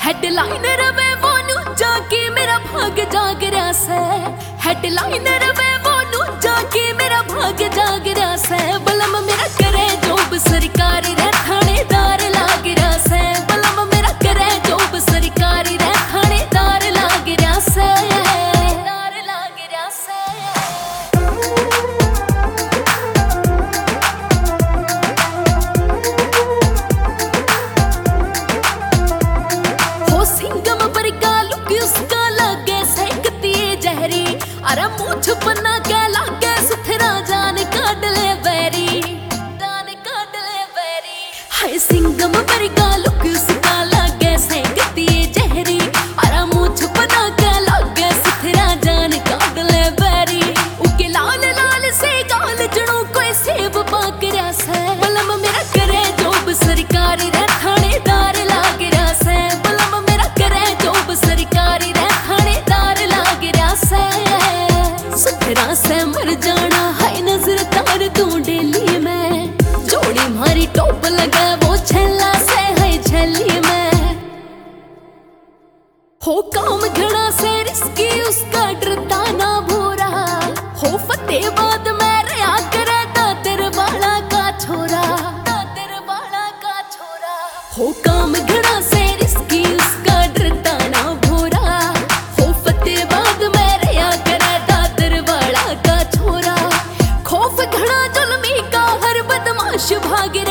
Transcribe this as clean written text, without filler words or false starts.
Headliner वे वो जाके मेरा भाग जाग रहा से। हेडलाइनर वे वो जाके मेरा भाग जाग रहा से। बलम मेरा करे जॉब सरकारी रे थानेदार लाग रहा से। बलम मेरा करे जॉब सरकारी रे थानेदार लाग रहा से। अरे मुझ पन्ना के लागे सुथरा जान काट ले बैरी, जान काट ले बैरी। हाय सिंगम वर्गा लुक उसका लागे से गति जहरी। अरे मुझ पन्ना के लागे सुथरा जान काट ले बैरी। उके लाल लाल से गाल जणो कोई सेब पाक रहा से। बलम मेरा करे जॉब सरकारी रे थानेदार लाग रहा से। बलम मेरा करे जॉब सरकारी रे थानेदार लाग रहा से। सुथरा से मर जाना है नजर तार तू डेली में। जोड़ी मारी टोप लगा वो छेला से है छली में। हो काम घड़ा से रिस्की उसका डरता ना भोरा। हो फतेहबाद में रहा करे दादर वाला का छोरा, दादर वाला का छोरा। हो काम घड़ा से रिस्की उसका डरता ना भोरा। हो फतेहबाद में रहा करे का छोरा। खौफ घड़ा जुल्मी का हर बदमाश भागे